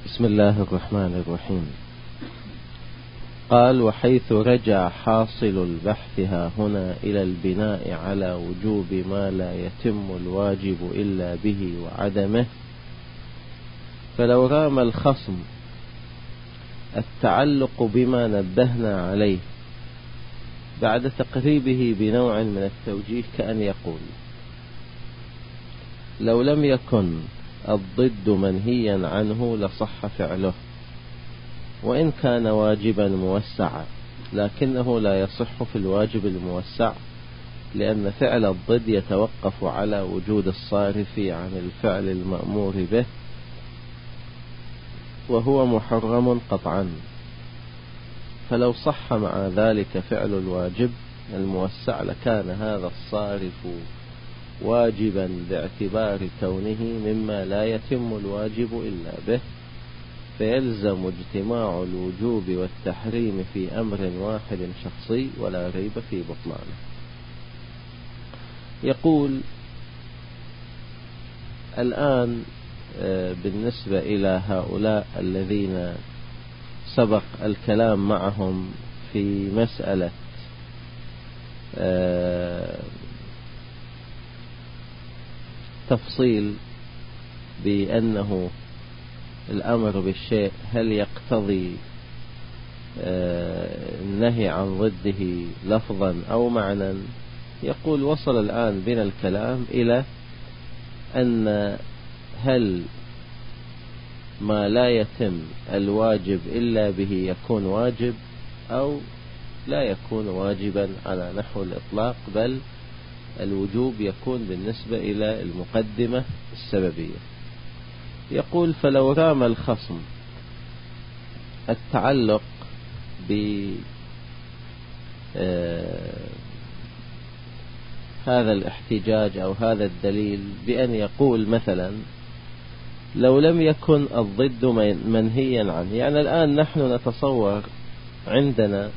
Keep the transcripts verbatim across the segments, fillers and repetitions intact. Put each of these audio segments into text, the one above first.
بسم الله الرحمن الرحيم. قال: وحيث رجع حاصل البحث ها هنا إلى البناء على وجوب ما لا يتم الواجب إلا به وعدمه، فلو رام الخصم التعلق بما نبهنا عليه بعد تقريبه بنوع من التوجيه كأن يقول: لو لم يكن الضد منهيا عنه لصح فعله، وإن كان واجبا موسعا، لكنه لا يصح في الواجب الموسع، لأن فعل الضد يتوقف على وجود الصارف عن الفعل المأمور به، وهو محرم قطعا. فلو صح مع ذلك فعل الواجب الموسع لكان هذا الصارف واجبا باعتبار كونه مما لا يتم الواجب إلا به، فيلزم اجتماع الوجوب والتحريم في أمر واحد شخصي ولا ريب في بطلانه. يقول الآن بالنسبة إلى هؤلاء الذين سبق الكلام معهم في مسألة تفصيل بأنه الأمر بالشيء هل يقتضي النهي عن ضده لفظا أو معنى، يقول وصل الآن بنا الكلام إلى أن هل ما لا يتم الواجب إلا به يكون واجب أو لا يكون واجبا على نحو الإطلاق، بل الوجوب يكون بالنسبة إلى المقدمة السببية. يقول: فلو رام الخصم التعلق ب هذا الاحتجاج أو هذا الدليل بأن يقول مثلا: لو لم يكن الضد منهيا عنه، يعني الآن نحن نتصور عندنا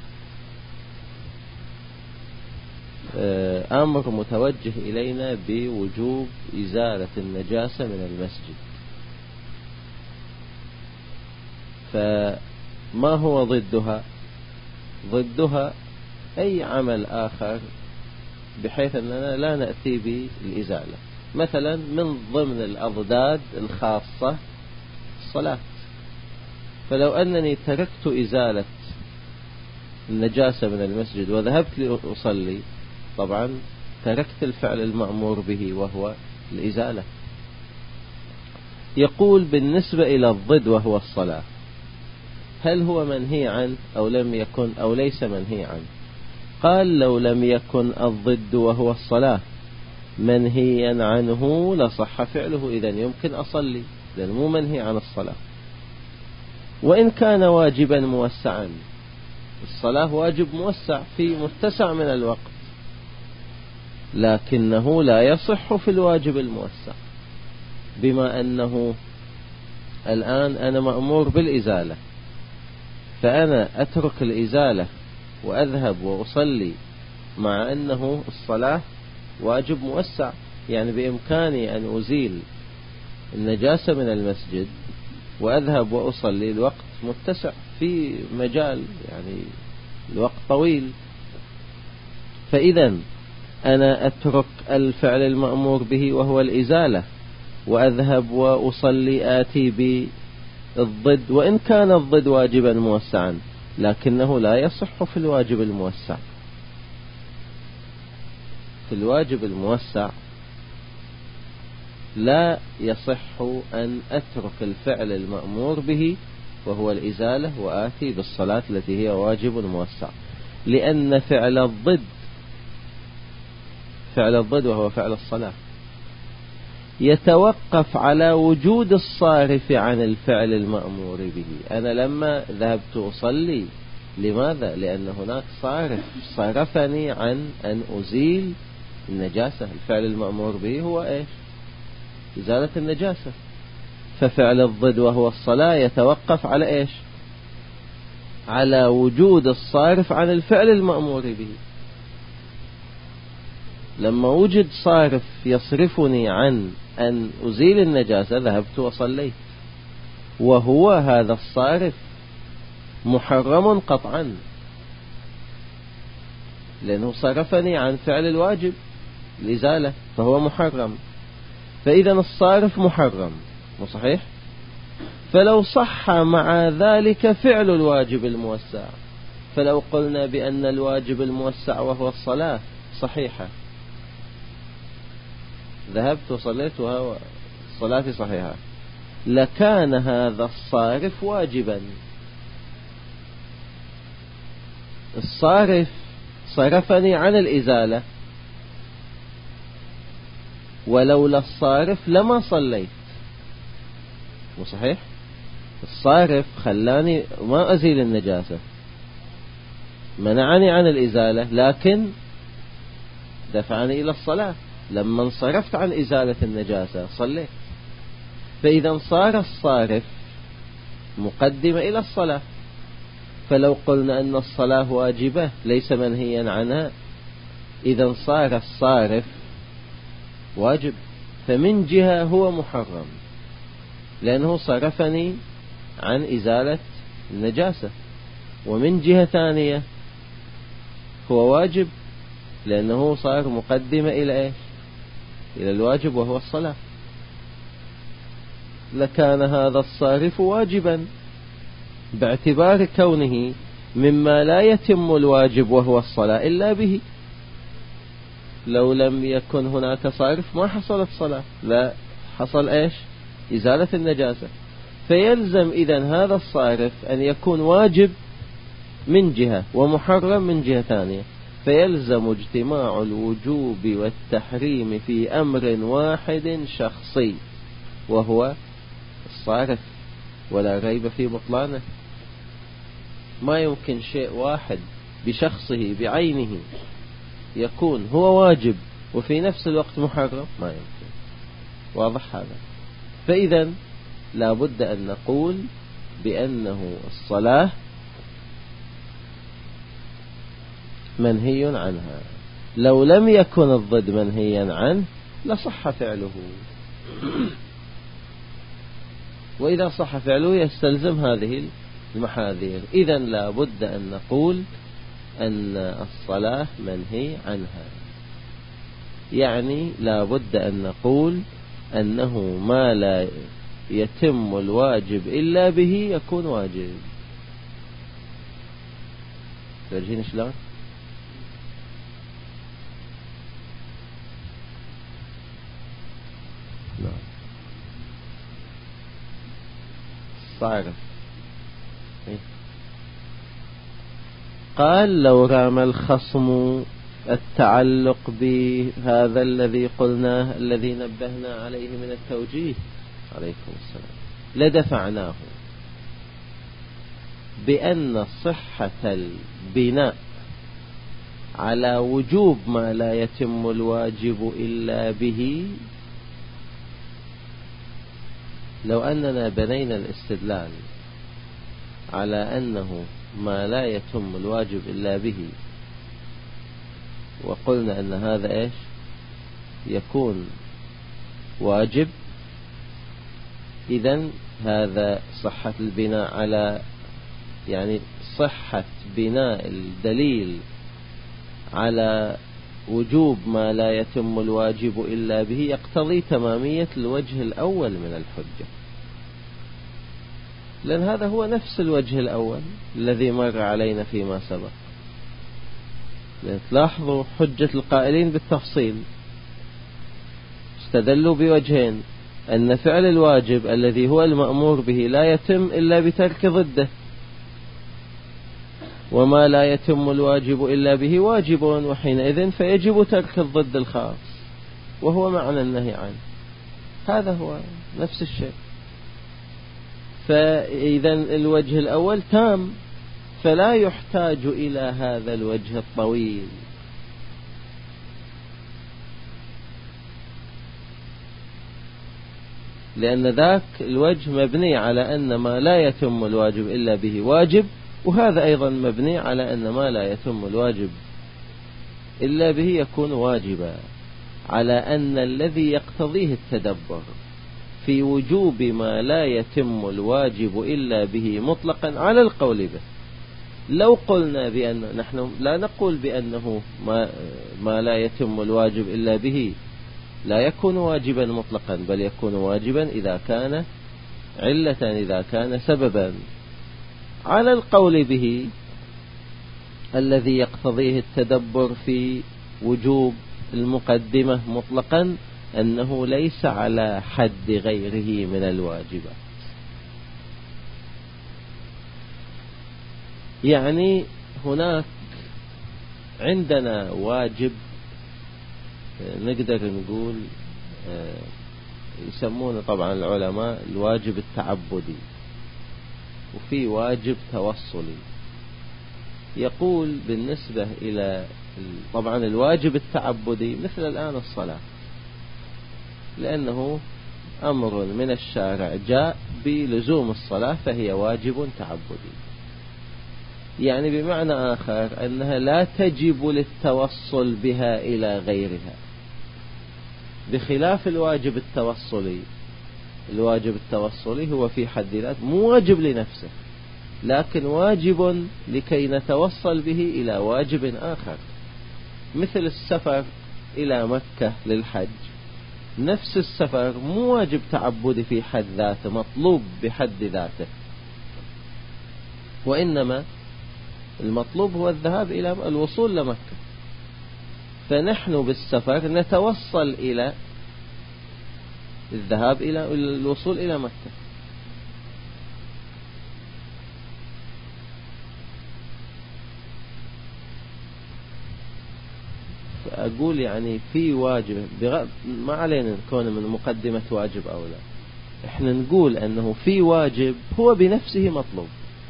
أمر متوجه إلينا بوجوب إزالة النجاسة من المسجد، فما هو ضدها؟ ضدها أي عمل آخر بحيث أننا لا نأتي بالإزالة. مثلا من ضمن الأضداد الخاصة الصلاة، فلو أنني تركت إزالة النجاسة من المسجد وذهبت لأصلي، طبعا تركت الفعل المأمور به وهو الإزالة. يقول بالنسبة إلى الضد وهو الصلاة، هل هو منهي عنه أو لم يكن أو ليس منهي عنه؟ قال: لو لم يكن الضد وهو الصلاة منهيا عنه لصح فعله، إذن يمكن أصلي لأنه مو منهي عن الصلاة. وإن كان واجبا موسعا، الصلاة واجب موسع في متسع من الوقت، لكنه لا يصح في الواجب الموسع، بما أنه الآن أنا مأمور بالإزالة، فأنا أترك الإزالة وأذهب وأصلي، مع أنه الصلاة واجب موسع، يعني بإمكاني أن أزيل النجاسة من المسجد وأذهب وأصلي، الوقت متسع في مجال، يعني الوقت طويل. فإذا أنا أترك الفعل المأمور به وهو الإزالة وأذهب وأصلي، آتي بالضد، وإن كان الضد واجبا موسعا لكنه لا يصح في الواجب الموسع. في الواجب الموسع لا يصح أن أترك الفعل المأمور به وهو الإزالة وآتي بالصلاة التي هي واجب موسع، لأن فعل الضد فعل الضد وهو فعل الصلاة يتوقف على وجود الصارف عن الفعل المأمور به. أنا لما ذهبت أصلي، لماذا؟ لأن هناك صارف صرفني عن أن أزيل النجاسة. الفعل المأمور به هو إيش؟ إزالة النجاسة. ففعل الضد وهو الصلاة يتوقف على إيش؟ على وجود الصارف عن الفعل المأمور به. لما وجد صارف يصرفني عن أن أزيل النجاسة ذهبت وصليت. وهو هذا الصارف محرم قطعا، لأنه صرفني عن فعل الواجب الإزالة، فهو محرم. فإذا الصارف محرم، مو صحيح؟ فلو صح مع ذلك فعل الواجب الموسع، فلو قلنا بأن الواجب الموسع وهو الصلاة صحيحة، ذهبت وصليت والصلاة صحيحة، لكان هذا الصارف واجبا. الصارف صرفني عن الإزالة، ولولا الصارف لما صليت، مو صحيح؟ الصارف خلاني ما أزيل النجاسة، منعني عن الإزالة، لكن دفعني إلى الصلاة. لما انصرفت عن إزالة النجاسة صليت. فإذا صار الصارف مقدمة إلى الصلاة. فلو قلنا أن الصلاة واجبة ليس منهيا عنها، إذا صار الصارف واجب، فمن جهة هو محرم لأنه صرفني عن إزالة النجاسة، ومن جهة ثانية هو واجب لأنه صار مقدمة إلى إيش؟ إلى الواجب وهو الصلاة. لكان هذا الصارف واجبا باعتبار كونه مما لا يتم الواجب وهو الصلاة إلا به. لو لم يكن هناك صارف ما حصلت صلاة، لا حصل إيش؟ إزالة النجاسة. فيلزم إذن هذا الصارف أن يكون واجب من جهة ومحرم من جهة ثانية، فيلزم اجتماع الوجوب والتحريم في أمر واحد شخصي وهو الصارف، ولا ريب في بطلانه. ما يمكن شيء واحد بشخصه بعينه يكون هو واجب وفي نفس الوقت محرم، ما يمكن. واضح هذا؟ فإذا لا بد أن نقول بأنه الصلاة منهي عنها. لو لم يكن الضد منهيا عنه لصح فعله، وإذا صح فعله يستلزم هذه المحاذير. إذا لا بد أن نقول أن الصلاة منهي عنها، يعني لا بد أن نقول أنه ما لا يتم الواجب إلا به يكون واجب. ترجين شلون؟ نعم. صارف. قال لو رام الخصم التعلق بهذا الذي قلناه الذي نبهنا عليه من التوجيه، عليكم السلام، لدفعناه بأن صحة البناء على وجوب ما لا يتم الواجب إلا به. لو أننا بنينا الاستدلال على أنه ما لا يتم الواجب إلا به، وقلنا أن هذا إيش يكون واجب، إذن هذا صحة البناء على، يعني صحة بناء الدليل على وجوب ما لا يتم الواجب إلا به يقتضي تمامية الوجه الأول من الحجة، لأن هذا هو نفس الوجه الأول الذي مر علينا فيما سبق. تلاحظوا حجة القائلين بالتفصيل استدلوا بوجهين: أن فعل الواجب الذي هو المأمور به لا يتم إلا بترك ضده، وما لا يتم الواجب إلا به واجب، وحينئذ فيجب ترك الضد الخاص وهو معنى النهي عنه. هذا هو نفس الشيء. فإذا الوجه الأول تام، فلا يحتاج إلى هذا الوجه الطويل. لأن ذاك الوجه مبني على أن ما لا يتم الواجب إلا به واجب، وهذا أيضا مبني على أن ما لا يتم الواجب إلا به يكون واجبا، على أن الذي يقتضيه التدبر. في وجوب ما لا يتم الواجب إلا به مطلقا على القول به. لو قلنا بأن نحن لا نقول بأنه ما, ما لا يتم الواجب إلا به لا يكون واجبا مطلقا، بل يكون واجبا إذا كان علة، إذا كان سببا. على القول به الذي يقتضيه التدبر في وجوب المقدمة مطلقا أنه ليس على حد غيره من الواجبات. يعني هناك عندنا واجب نقدر نقول يسمونه طبعا العلماء الواجب التعبدي، وفي واجب توصلي. يقول بالنسبة إلى طبعا الواجب التعبدي مثل الآن الصلاة، لأنه أمر من الشارع جاء بلزوم الصلاة فهي واجب تعبدي. يعني بمعنى آخر أنها لا تجب للتوصل بها إلى غيرها، بخلاف الواجب التوصلي. الواجب التوصلي هو في حد ذاته مو واجب لنفسه، لكن واجب لكي نتوصل به إلى واجب آخر، مثل السفر إلى مكة للحج. نفس السفر مو واجب تعبدي في حد ذاته، مطلوب بحد ذاته، وإنما المطلوب هو الذهاب إلى الوصول لمكة. فنحن بالسفر نتوصل إلى الذهاب إلى الوصول إلى مكة. فأقول يعني في واجب بغ... ما علينا نكون من مقدمة واجب أو لا، احنا نقول أنه في واجب هو بنفسه مطلوب،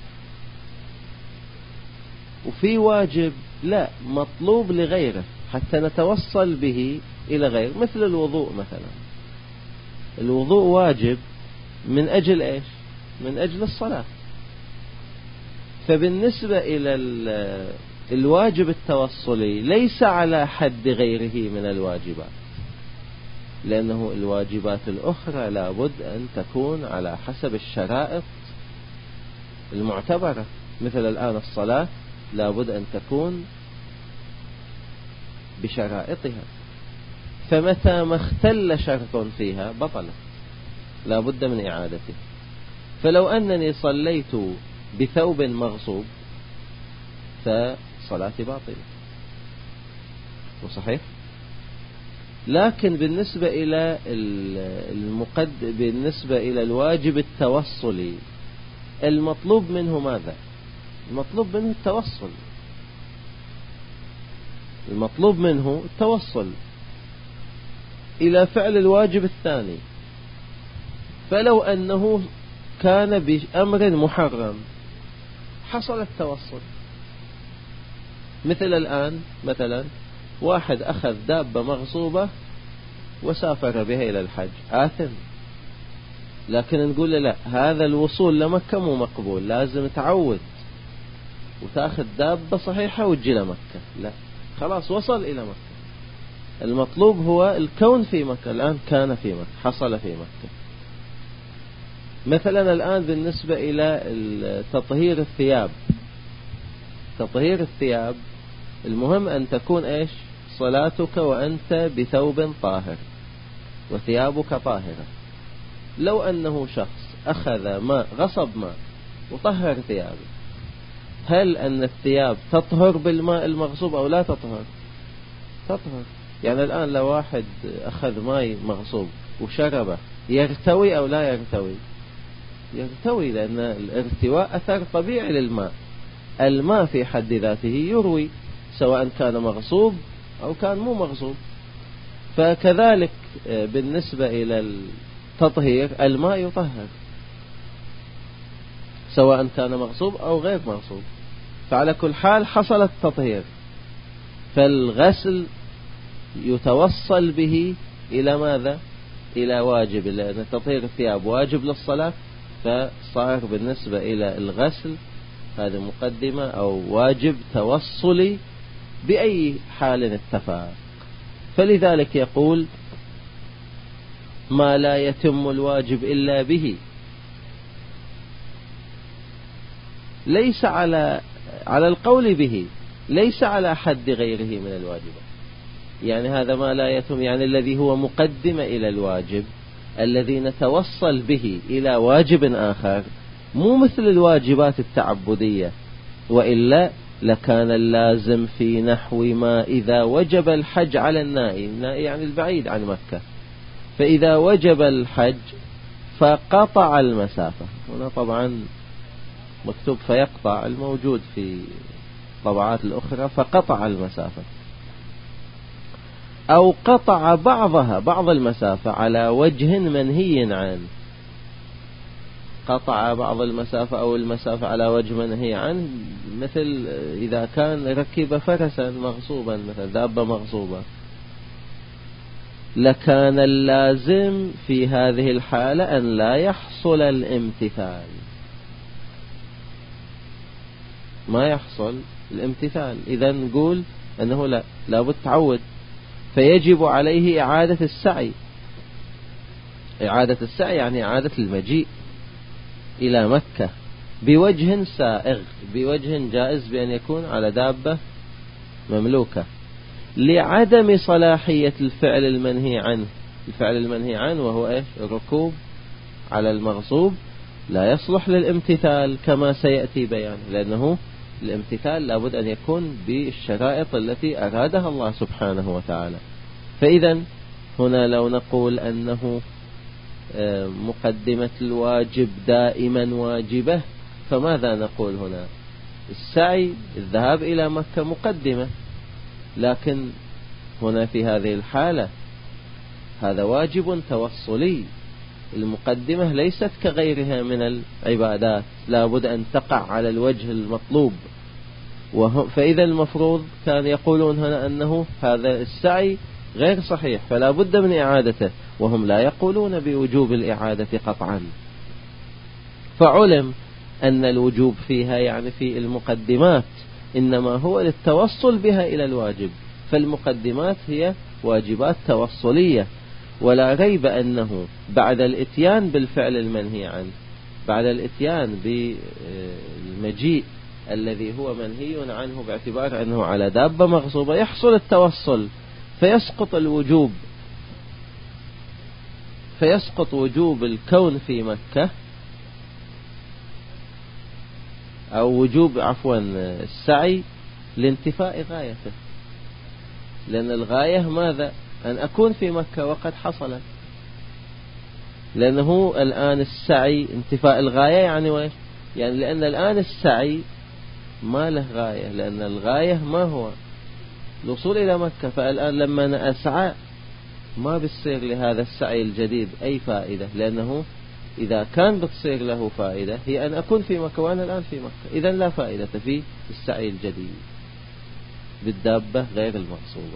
وفي واجب لا مطلوب لغيره حتى نتوصل به إلى غيره، مثل الوضوء مثلا. الوضوء واجب من أجل إيش؟ من أجل الصلاة. فبالنسبة إلى الواجب التوصلي ليس على حد غيره من الواجبات، لأنه الواجبات الأخرى لابد أن تكون على حسب الشرائط المعتبرة. مثل الآن الصلاة لابد أن تكون بشرائطها، فمتى ما اختل شرط فيها بطلت، لابد من إعادته. فلو أنني صليت بثوب مغصوب فصلاتي باطلة وصحيح. لكن بالنسبة إلى المقد بالنسبة إلى الواجب التوصلي المطلوب منه ماذا؟ المطلوب منه التوصل، المطلوب منه التوصل إلى فعل الواجب الثاني. فلو أنه كان بأمر محرم حصل التوصل. مثل الآن مثلا واحد أخذ دابة مغصوبة وسافر بها إلى الحج، آثم. لكن نقول له لا، هذا الوصول لمكة مو مقبول، لازم تعود وتأخذ دابة صحيحة وتجي لمكة. لا، خلاص وصل إلى مكة. المطلوب هو الكون في مكة. الآن كان في مكة، حصل في مكة. مثلا الآن بالنسبة إلى تطهير الثياب، تطهير الثياب المهم أن تكون إيش؟ صلاتك وأنت بثوب طاهر وثيابك طاهرة. لو أنه شخص أخذ ماء، غصب ماء وطهر ثيابه، هل أن الثياب تطهر بالماء المغصوب أو لا تطهر؟ تطهر. يعني الآن لو واحد أخذ ماء مغصوب وشربه يرتوي أو لا يرتوي؟ يرتوي، لأن الارتواء أثر طبيعي للماء. الماء في حد ذاته يروي سواء كان مغصوب أو كان مو مغصوب. فكذلك بالنسبة إلى التطهير الماء يطهر سواء كان مغصوب أو غير مغصوب. فعلى كل حال حصل التطهير، فالغسل يتوصل به إلى ماذا؟ إلى واجب، لأن تطهير الثياب واجب للصلاة، فصار بالنسبة إلى الغسل هذا مقدمة أو واجب توصلي بأي حال اتفق. فلذلك يقول ما لا يتم الواجب إلا به، ليس على على القول به، ليس على حد غيره من الواجبات. يعني هذا ما لا يتم، يعني الذي هو مقدمة إلى الواجب الذي نتوصل به إلى واجب آخر، مو مثل الواجبات التعبدية، وإلا لكان اللازم في نحو ما إذا وجب الحج على النائي، النائي يعني البعيد عن مكة، فإذا وجب الحج فقطع المسافة. هنا طبعا مكتوب فيقطع، الموجود في الطبعات الأخرى فقطع المسافة، أو قطع بعضها بعض المسافة على وجه منهي عنه. قطع بعض المسافة أو المسافة على وجه منهي عنه، مثل إذا كان ركب فرسا مغصوبا، مثل دابة مغصوبة، لكان اللازم في هذه الحالة أن لا يحصل الامتثال، ما يحصل الامتثال. إذا نقول أنه لا لابد تعود، فيجب عليه إعادة السعي. إعادة السعي يعني إعادة المجيء إلى مكة بوجه سائغ، بوجه جائز، بأن يكون على دابة مملوكة، لعدم صلاحية الفعل المنهي عنه. الفعل المنهي عنه وهو إيش؟ الركوب على المغصوب لا يصلح للامتثال كما سيأتي بيانه، لأنه الامتثال لابد أن يكون بالشرائط التي أرادها الله سبحانه وتعالى. فإذا هنا لو نقول أنه مقدمة الواجب دائما واجبة، فماذا نقول هنا؟ السعي، الذهاب إلى مكة مقدمة، لكن هنا في هذه الحالة هذا واجب توصلي، المقدمة ليست كغيرها من العبادات، لابد أن تقع على الوجه المطلوب. فإذا المفروض كان يقولون هنا أنه هذا السعي غير صحيح فلا بد من إعادته، وهم لا يقولون بوجوب الإعادة قطعا. فعلم أن الوجوب فيها يعني في المقدمات إنما هو للتوصل بها إلى الواجب، فالمقدمات هي واجبات توصلية، ولا ريب أنه بعد الإتيان بالفعل المنهي عنه، بعد الإتيان بالمجيء الذي هو منهي عنه باعتبار أنه على دابة مغصوبة، يحصل التوصل، فيسقط الوجوب، فيسقط وجوب الكون في مكة، أو وجوب عفوا السعي لانتفاء غايته. لأن الغاية ماذا؟ أن أكون في مكة وقد حصلت، لأنه الآن السعي انتفاء الغاية يعني وإيش؟ يعني لأن الآن السعي ما له غاية، لأن الغاية ما هو الوصول إلى مكة، فالآن لما أنا أسعى ما بتصير لهذا السعي الجديد أي فائدة، لأنه إذا كان بتصير له فائدة هي أن أكون في مكة وأنا الآن في مكة، إذن لا فائدة في السعي الجديد بالدابة غير المغصوبة.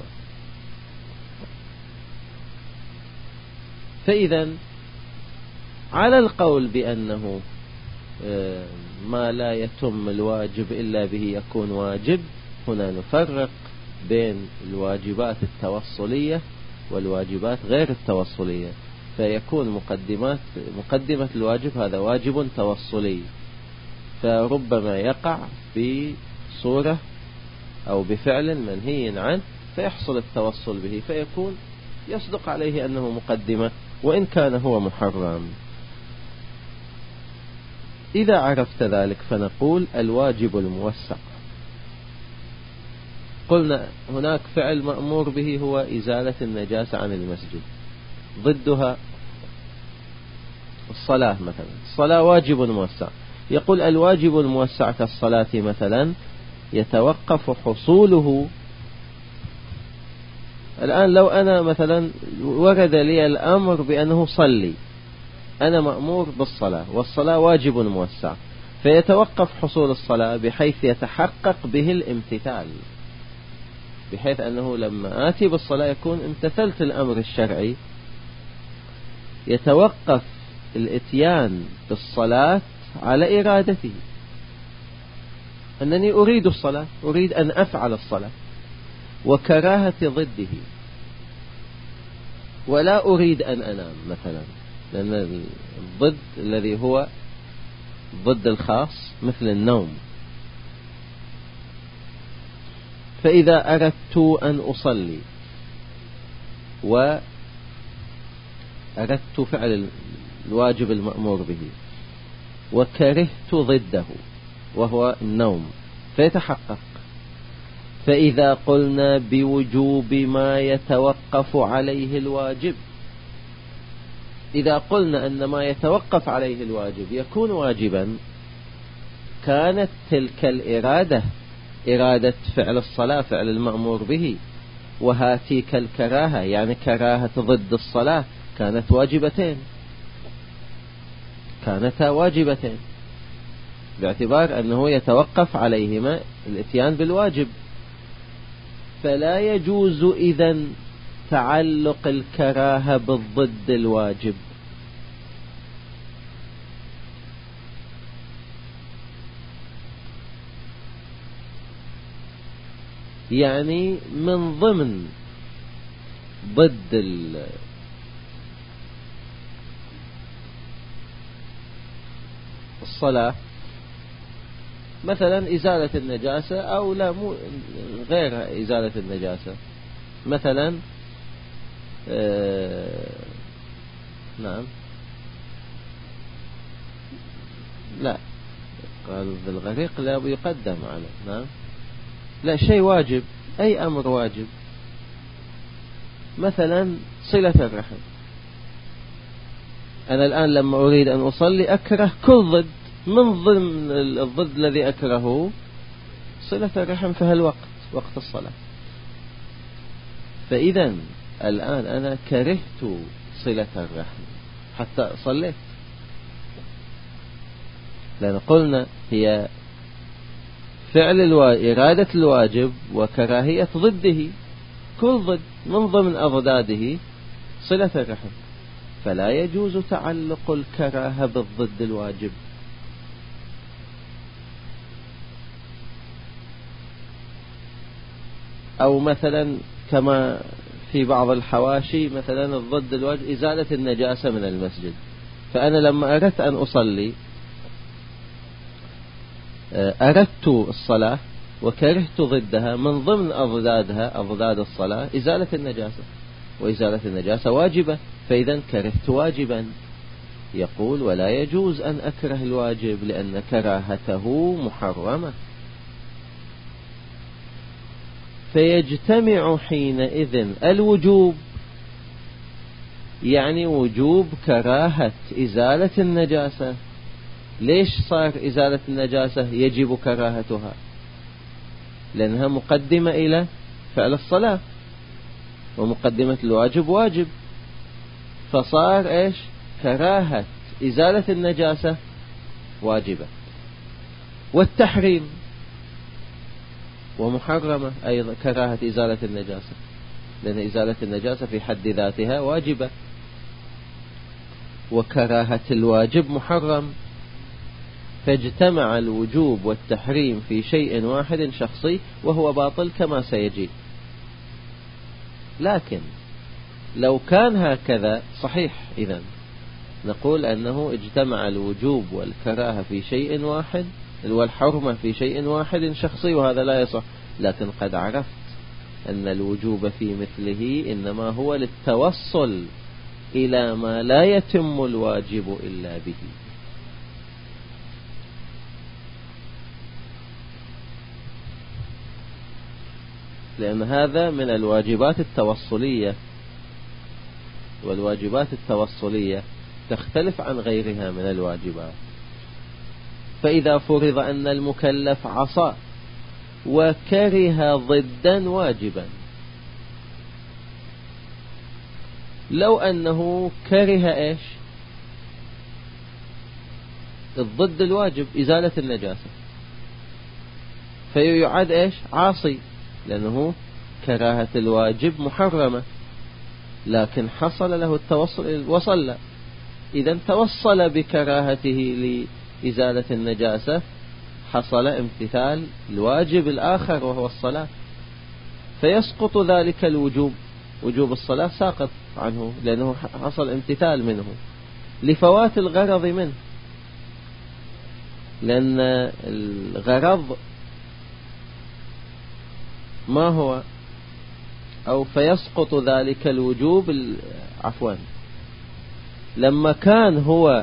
فإذا على القول بأنه ما لا يتم الواجب إلا به يكون واجب، هنا نفرق بين الواجبات التوصلية والواجبات غير التوصلية، فيكون مقدمات مقدمة الواجب هذا واجب توصلي، فربما يقع بصورة أو بفعل منهي عنه فيحصل التوصل به، فيكون يصدق عليه أنه مقدمة وإن كان هو محرم. إذا عرفت ذلك فنقول الواجب الموسع. قلنا هناك فعل مأمور به هو إزالة النجاسة عن المسجد، ضدها الصلاة مثلا، الصلاة واجب موسع. يقول الواجب الموسع كالصلاة مثلا يتوقف حصوله. الآن لو أنا مثلا ورد لي الأمر بأنه صلي، أنا مأمور بالصلاة والصلاة واجب موسع، فيتوقف حصول الصلاة بحيث يتحقق به الامتثال، بحيث أنه لما آتي بالصلاة يكون امتثلت الأمر الشرعي. يتوقف الاتيان بالصلاة على إرادته، أنني أريد الصلاة، أريد أن أفعل الصلاة، وكراهة ضده. ولا أريد أن أنام مثلا، لأن الضد الذي هو ضد الخاص مثل النوم. فإذا أردت أن أصلي وأردت فعل الواجب المأمور به وكرهت ضده وهو النوم فيتحقق. فإذا قلنا بوجوب ما يتوقف عليه الواجب، إذا قلنا أن ما يتوقف عليه الواجب يكون واجبا، كانت تلك الإرادة إرادة فعل الصلاة فعل المأمور به، وهاتيك الكراهة يعني كراهة ضد الصلاة كانت واجبتين، كانتا واجبتين باعتبار أنه يتوقف عليهما الاتيان بالواجب. فلا يجوز إذن تعلق الكراهة بالضد الواجب، يعني من ضمن ضد الصلاة مثلا إزالة النجاسة أو لا مو غير إزالة النجاسة، مثلا آه نعم لا قال بالغريق لا يقدم على نعم لا شيء واجب، أي أمر واجب، مثلا صلة الرحم. أنا الآن لما أريد أن أصلي أكره كل ضد، من ضمن الضد الذي أكرهه صلة الرحم في هالوقت وقت الصلاة. فإذا الآن أنا كرهت صلة الرحم حتى صليت، لأن قلنا هي فعل الوا... إرادة الواجب وكراهية ضده، كل ضد من ضمن أضداده صلة الرحم، فلا يجوز تعلق الكراهة بالضد الواجب. أو مثلا كما في بعض الحواشي مثلا الضد الواجب إزالة النجاسة من المسجد، فأنا لما أردت أن أصلي أردت الصلاة وكرهت ضدها، من ضمن أضدادها أضداد الصلاة إزالة النجاسة، وإزالة النجاسة واجبة، فإذا كرهت واجبا. يقول ولا يجوز أن أكره الواجب لأن كراهته محرمة. فيجتمع حينئذ الوجوب، يعني وجوب كراهة إزالة النجاسة. ليش صار إزالة النجاسة يجب كراهتها؟ لأنها مقدمة إلى فعل الصلاة، ومقدمة الواجب واجب، فصار إيش كراهة إزالة النجاسة واجبة. والتحريم ومحرمة أيضا كراهة إزالة النجاسة، لأن إزالة النجاسة في حد ذاتها واجبة، وكراهة الواجب محرم. فاجتمع الوجوب والتحريم في شيء واحد شخصي وهو باطل كما سيجي. لكن لو كان هكذا صحيح، إذن نقول أنه اجتمع الوجوب والكراهة في شيء واحد والحرمة في شيء واحد شخصي، وهذا لا يصح. لكن قد عرفت أن الوجوب في مثله إنما هو للتوصل إلى ما لا يتم الواجب إلا به. لأن هذا من الواجبات التوصلية، والواجبات التوصلية تختلف عن غيرها من الواجبات. فإذا فرض أن المكلف عصى وكره ضدا واجبا، لو أنه كره إيش الضد الواجب إزالة النجاسة، فيعد إيش عاصي، لأنه كراهة الواجب محرمة، لكن حصل له التوصل وصل. إذا توصل بكراهته لإزالة النجاسة، حصل امتثال الواجب الآخر وهو الصلاة، فيسقط ذلك الوجوب وجوب الصلاة ساقط عنه، لأنه حصل امتثال منه لفوات الغرض منه، لأن الغرض ما هو، أو فيسقط ذلك الوجوب عفوا لما كان هو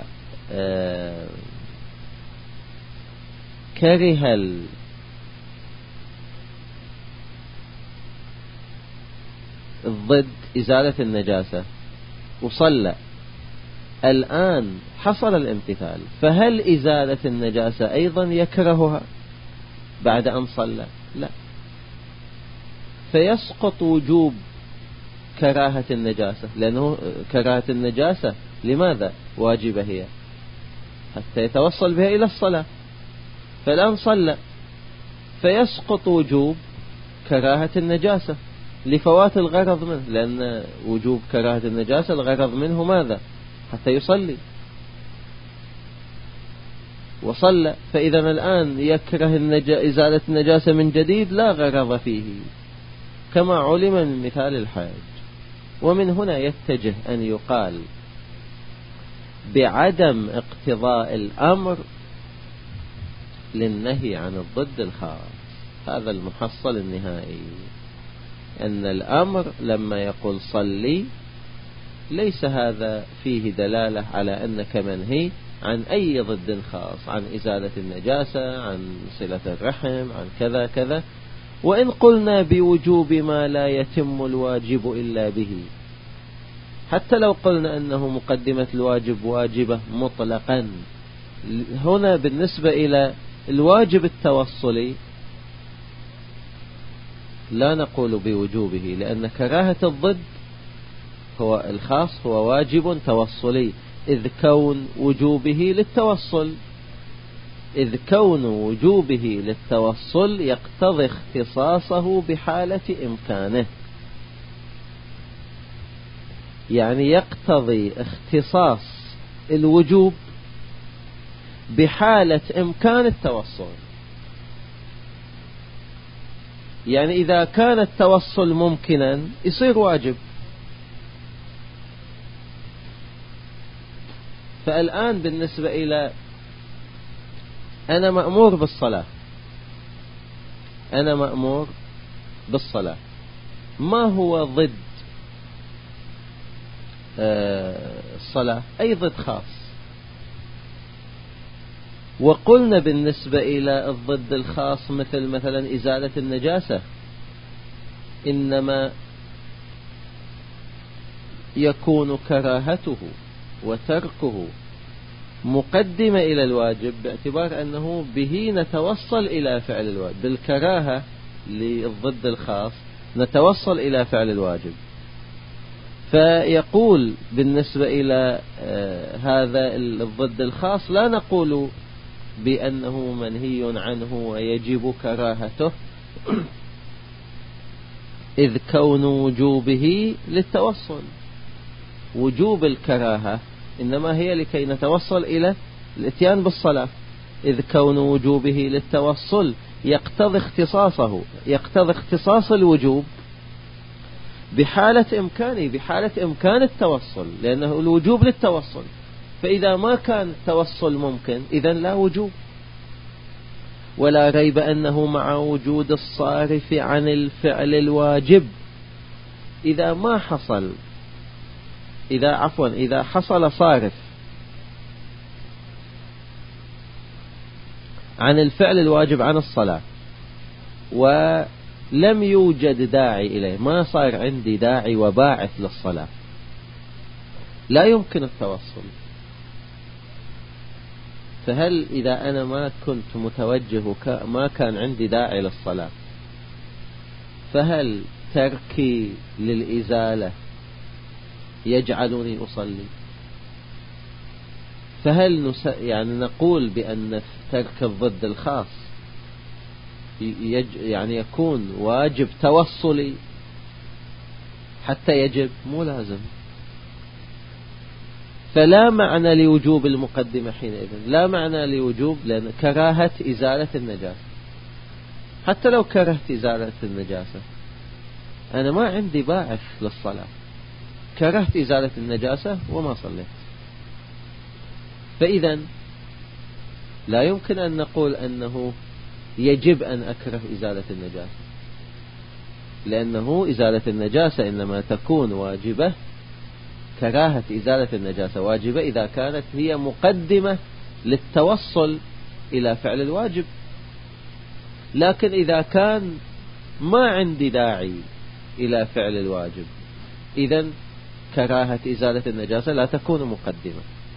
كره الضد إزالة النجاسة وصلى، الآن حصل الامتثال، فهل إزالة النجاسة أيضا يكرهها بعد أن صلى؟ لا، فيسقط وجوب كراهة النجاسة، لأنه كراهة النجاسة لماذا واجبة هي؟ حتى يتوصل بها إلى الصلاة، فالآن صلى، فيسقط وجوب كراهة النجاسة لفوات الغرض منه، لأن وجوب كراهة النجاسة الغرض منه ماذا؟ حتى يصلي، وصلى، فإذا الآن يكره النجا... إزالة النجاسة من جديد لا غرض فيه، كما علم من مثال الحاج. ومن هنا يتجه أن يقال بعدم اقتضاء الأمر للنهي عن الضد الخاص، هذا المحصل النهائي، أن الأمر لما يقول صلي ليس هذا فيه دلالة على أنك منهي عن أي ضد خاص، عن إزالة النجاسة، عن صلة الرحم، عن كذا كذا. وإن قلنا بوجوب ما لا يتم الواجب إلا به، حتى لو قلنا أنه مقدمة الواجب واجبة مطلقا، هنا بالنسبة إلى الواجب التوصلي لا نقول بوجوبه، لأن كراهة الضد هو الخاص هو واجب توصلي، إذ كون وجوبه للتوصل إذ كون وجوبه للتوصل يقتضي اختصاصه بحالة إمكانه، يعني يقتضي اختصاص الوجوب بحالة إمكان التوصل. يعني إذا كان التوصل ممكنا يصير واجب. فالآن بالنسبة إلى أنا مأمور بالصلاة أنا مأمور بالصلاة ما هو ضد الصلاة؟ أي ضد خاص. وقلنا بالنسبة إلى الضد الخاص مثل مثلا إزالة النجاسة إنما يكون كراهته وتركه مقدمة إلى الواجب، باعتبار أنه به نتوصل إلى فعل الواجب، بالكراهة للضد الخاص نتوصل إلى فعل الواجب. فيقول بالنسبة إلى هذا الضد الخاص لا نقول بأنه منهي عنه ويجب كراهته، إذ كون وجوبه للتوصل. وجوب الكراهة إنما هي لكي نتوصل إلى الاتيان بالصلاة، إذ كون وجوبه للتوصل يقتضي اختصاصه يقتضي اختصاص الوجوب بحالة إمكانه بحالة إمكان التوصل، لأنه الوجوب للتوصل. فإذا ما كان التوصل ممكن إذن لا وجوب. ولا ريب أنه مع وجود الصارف عن الفعل الواجب إذا ما حصل إذا عفوا إذا حصل صارف عن الفعل الواجب عن الصلاة ولم يوجد داعي إليه، ما صار عندي داعي وباعث للصلاة، لا يمكن التوصل. فهل إذا أنا ما كنت متوجه ما كان عندي داعي للصلاة، فهل تركي للإزالة يجعلني أصلي؟ فهل نس... يعني نقول بأن ترك الضد الخاص يج... يعني يكون واجب توصلي حتى يجب؟ مو لازم. فلا معنى لوجوب المقدمة حينئذ، لا معنى لوجوب، لأن كراهة إزالة النجاسة، حتى لو كرهت إزالة النجاسة أنا ما عندي باعث للصلاة، كرهت إزالة النجاسة وما صليت. فإذا لا يمكن أن نقول أنه يجب أن أكره إزالة النجاسة، لأنه إزالة النجاسة إنما تكون واجبة، كراهة إزالة النجاسة واجبة إذا كانت هي مقدمة للتوصل إلى فعل الواجب. لكن إذا كان ما عندي داعي إلى فعل الواجب، إذن كراهة إزالة النجاسة لا تكون مقدمة،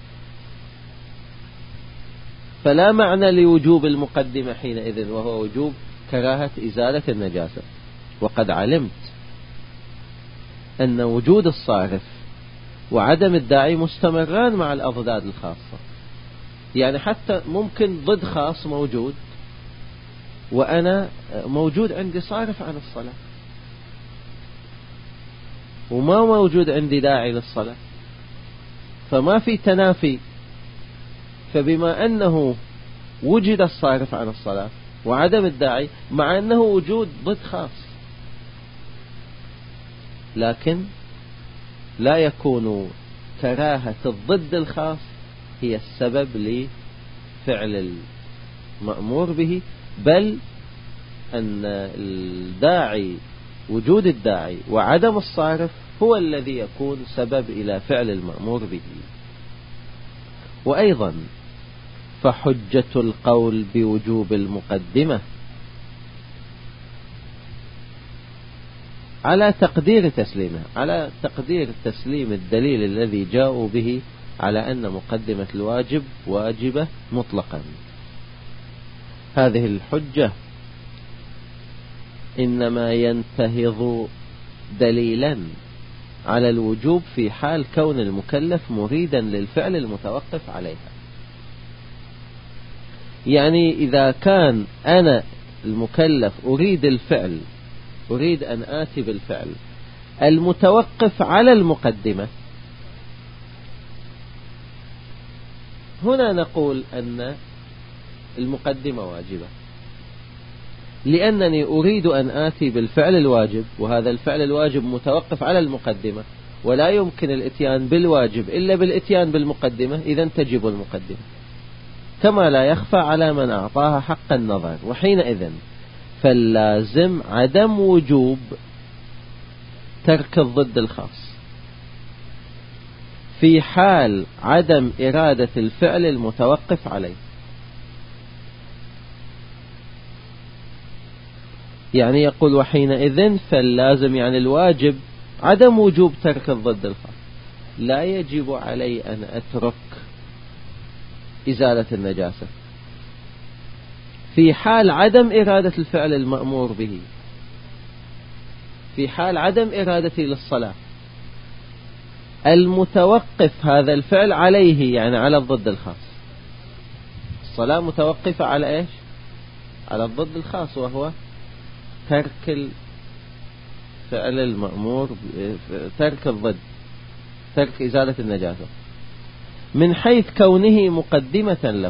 فلا معنى لوجوب المقدمة حينئذ، وهو وجوب كراهة إزالة النجاسة. وقد علمت أن وجود الصارف وعدم الداعي مستمران مع الأضداد الخاصة. يعني حتى ممكن ضد خاص موجود وأنا موجود عندي صارف عن الصلاة، وما موجود عندي داعي للصلاة، فما في تنافي. فبما أنه وجد الصارف عن الصلاة وعدم الداعي، مع أنه وجود ضد خاص، لكن لا يكون كراهة الضد الخاص هي السبب لفعل المأمور به، بل أن الداعي، وجود الداعي وعدم الصارف هو الذي يكون سبب إلى فعل المأمور به. وأيضا فحجة القول بوجوب المقدمة على تقدير تسليمه، على تقدير تسليم الدليل الذي جاءوا به على أن مقدمة الواجب واجبة مطلقا. هذه الحجة إنما ينتهض دليلا على الوجوب في حال كون المكلف مريدا للفعل المتوقف عليها. يعني إذا كان أنا المكلف أريد الفعل، أريد أن آتي بالفعل المتوقف على المقدمة، هنا نقول أن المقدمة واجبة، لأنني أريد أن آتي بالفعل الواجب، وهذا الفعل الواجب متوقف على المقدمة، ولا يمكن الاتيان بالواجب إلا بالاتيان بالمقدمة، إذن تجب المقدمة، كما لا يخفى على من أعطاها حق النظر. وحينئذ فاللازم عدم وجوب ترك الضد الخاص في حال عدم إرادة الفعل المتوقف عليه. يعني يقول وحينئذ فاللازم، يعني الواجب عدم وجوب ترك الضد الخاص، لا يجب علي أن أترك إزالة النجاسة في حال عدم إرادة الفعل المأمور به، في حال عدم إرادتي للصلاة المتوقف هذا الفعل عليه، يعني على الضد الخاص. الصلاة متوقفة على إيش؟ على الضد الخاص، وهو ترك الفعل المأمور، ترك الضد، ترك إزالة النجاسة، من حيث كونه مقدمة له.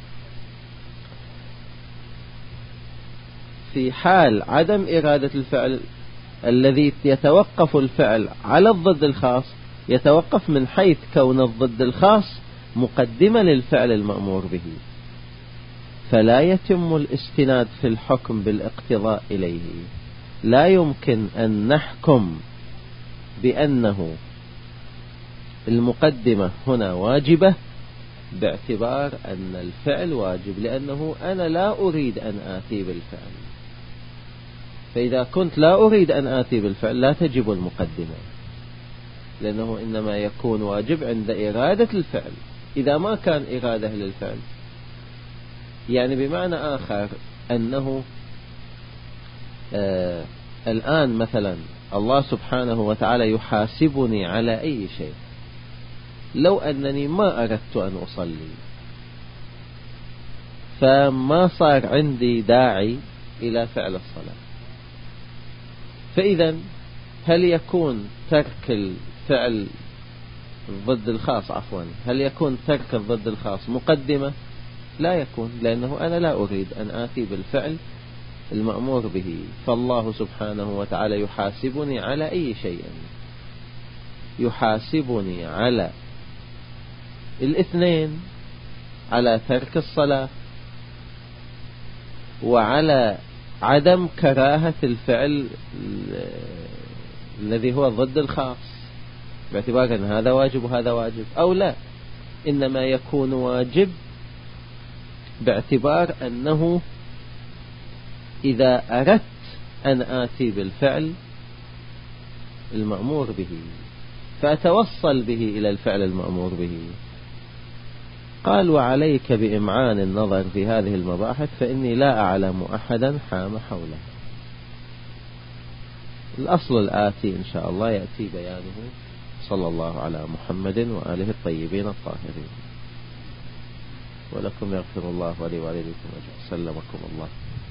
في حال عدم إرادة الفعل الذي يتوقف الفعل على الضد الخاص، يتوقف من حيث كون الضد الخاص مقدمة للفعل المأمور به، فلا يتم الاستناد في الحكم بالاقتضاء إليه. لا يمكن أن نحكم بأنه المقدمة هنا واجبة باعتبار أن الفعل واجب، لأنه أنا لا أريد أن آتي بالفعل. فإذا كنت لا أريد أن آتي بالفعل لا تجب المقدمة، لأنه إنما يكون واجب عند إرادة الفعل. إذا ما كان إرادة للفعل، يعني بمعنى آخر أنه آه الآن مثلا الله سبحانه وتعالى يحاسبني على أي شيء، لو أنني ما أردت أن أصلي، فما صار عندي داعي إلى فعل الصلاة، فإذا هل يكون ترك الفعل ضد الخاص عفوا هل يكون ترك الضد الخاص مقدمة؟ لا يكون، لأنه أنا لا أريد أن آتي بالفعل المأمور به. فالله سبحانه وتعالى يحاسبني على أي شيء، يحاسبني على الاثنين، على ترك الصلاة وعلى عدم كراهة الفعل الذي هو ضد الخاص، باعتبار أن هذا واجب وهذا واجب، أو لا، إنما يكون واجب باعتبار أنه إذا أردت أن آتي بالفعل المأمور به فأتوصل به إلى الفعل المأمور به. قال: وعليك بإمعان النظر في هذه المباحث فإني لا أعلم أحدا حام حوله. الأصل الآتي إن شاء الله يأتي بيانه، صلى الله على محمد وآله الطيبين الطاهرين. ولكم يغفر الله ولي ولديكم وسلمكم الله.